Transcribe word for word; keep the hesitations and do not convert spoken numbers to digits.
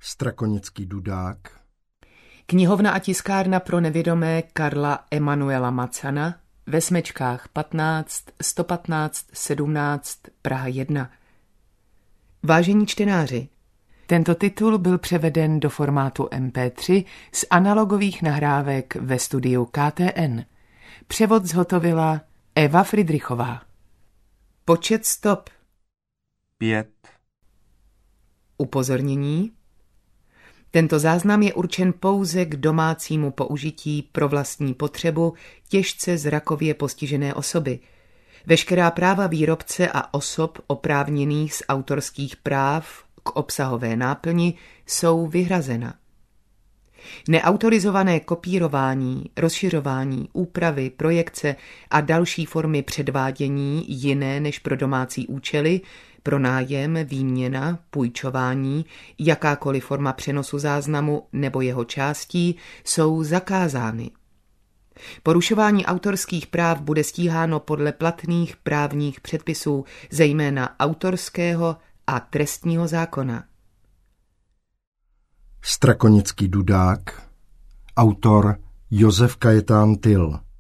Strakonický dudák. Knihovna a tiskárna pro nevědomé Karla Emanuela Macana ve Smečkách patnáct, sto patnáct, sedmnáct, Praha jedna. Vážení čtenáři, tento titul byl převeden do formátu em pé tři z analogových nahrávek ve studiu K T N. Převod zhotovila Eva Fridrichová. Počet stop. Pět. Upozornění. Tento záznam je určen pouze k domácímu použití pro vlastní potřebu těžce zrakově postižené osoby. Veškerá práva výrobce a osob oprávněných z autorských práv k obsahové náplni jsou vyhrazena. Neautorizované kopírování, rozšiřování, úpravy, projekce a další formy předvádění jiné než pro domácí účely, pronájem, výměna, půjčování, jakákoliv forma přenosu záznamu nebo jeho částí jsou zakázány. Porušování autorských práv bude stíháno podle platných právních předpisů, zejména autorského a trestního zákona. Strakonický dudák. Autor Josef Kajetán Tyll.